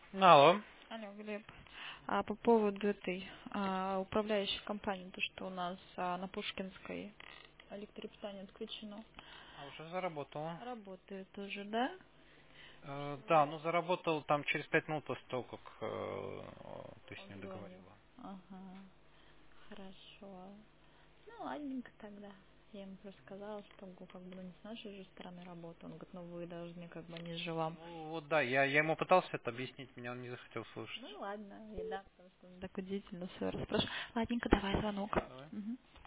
Алло. Алло, Глеб. По поводу этой управляющей компании, то, что у нас на Пушкинской электропитание отключено. А уже заработала. Работает уже, да? Да, ну заработал там через 5 минут после того, как ты с Он ним звонил. договорила. Ага, хорошо. Ну, ладненько тогда. Я ему просто сказала, что как бы не с нашей же стороны работа. Он говорит, ну вы должны как бы не же вам. Ну вот да, я ему пытался это объяснить, меня он не захотел слушать. Ну ладно, и да, потому что он так удивительно все расспрашивает. Ладненько, давай звонок. Давай. Мгм.